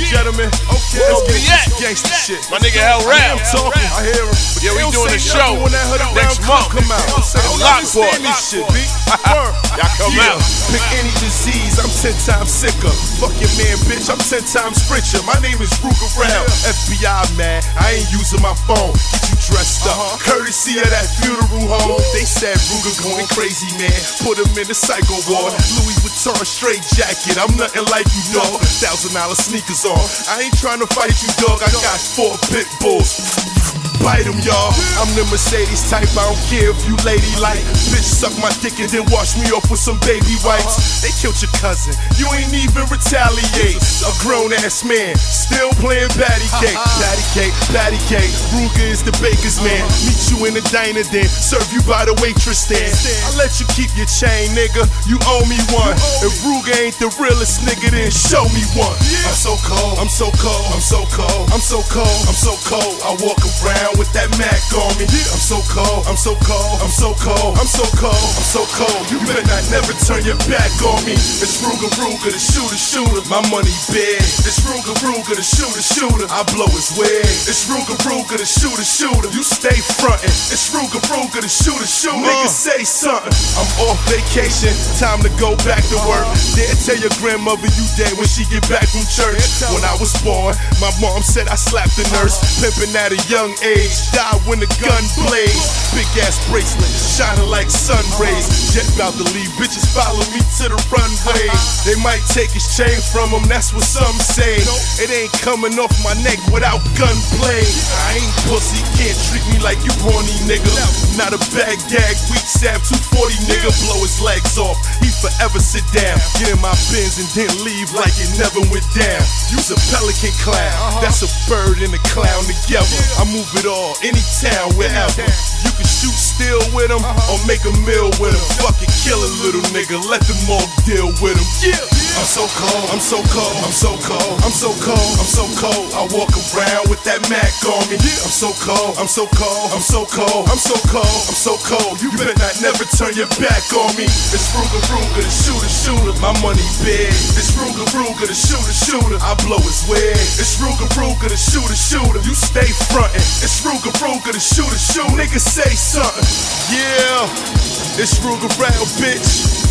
and gentlemen, okay, let's get into gangsta shit. My nigga Hell Rap. I'm talking, I hear him. Yeah, we doing a show next month. Come out. Lockport. This shit, B. Y'all come out. Pick any disease, I'm 10 times sicker. Fuck your man, bitch, I'm 10 times richer. My name is Ruger Rao, FBI man. I ain't using my phone. Get you dressed up, courtesy of that funeral home. They said Ruger going crazy, man. Put him in the psycho ward. Louis Vuitton straight jacket. I'm nothing like you know. $1,000 sneakers on. I ain't trying to fight you, dog. I got 4 pit bulls. Bite them, y'all. I'm the Mercedes type. I don't care if you ladylike. Bitch, suck my dick and then wash me off with some baby wipes. They killed your cousin. You ain't even retaliate. A grown ass man still playing patty cake. Patty cake, patty cake. Ruger is the baker's man. Meet you in the diner, then serve you by the waitress stand. I let you keep your chain, nigga. You owe me one. If Ruger ain't the realest nigga, then show me one. I'm so cold. I'm so cold. I'm so cold. I'm so cold. I'm so cold. I walk around with that Mac on me. I'm so cold, I'm so cold, I'm so cold, I'm so cold, I'm so cold. You better not never turn your back on me. It's Ruger Ruger, the shooter. My money big. It's Ruger Ruger, the shooter. I blow his wig. It's Ruger Ruger, the shooter. You stay frontin'. It's Ruger Ruger, the shooter. Niggas say something. I'm off vacation, time to go back to work. Dare tell your grandmother you dead when she get back from church. When I was born, my mom said I slapped the nurse. Pimpin' at a young age. Die when the gun blaze. Big ass bracelet, shining like sun rays. Jet bout to leave, bitches follow me to the runway. They might take his chain from him, that's what some say. It ain't coming off my neck without gunplay. I ain't pussy, can't treat me like you horny nigga. Not a Baghdad, weak stab, 240 nigga. Blow his legs off, he forever sit down. Get in my Benz and then leave like it never went down. Use a pelican clown, that's a bird and a clown together. I move it all, anytown, wherever. You can shoot still with him or make a meal with him. Fucking kill a little nigga, let them all deal with him. I'm so cold, I'm so cold, I'm so cold, I'm so cold, I'm so cold. I walk around with that Mac on me. I'm so cold, I'm so cold, I'm so cold, I'm so cold, I'm so cold. You better not never turn your back on me. It's Ruger Ruger, the shooter. My money big. It's Ruger Ruger, the shooter. I blow his wig. It's Ruger Ruger, the shooter. You stay frontin'. It's Ruger Ruger, the shooter. Niggas say something. Yeah, it's Ruger Rao, bitch.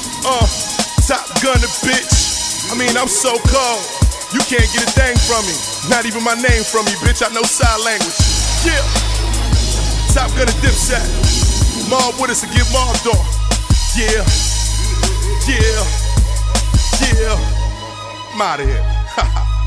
Top Gunner, bitch. I mean, I'm so cold. You can't get a thing from me. Not even my name from me, bitch. I know sign language. Yeah. Top Gunner, Dipset. Mob with us to get mobbed on. Yeah. I'm out of here.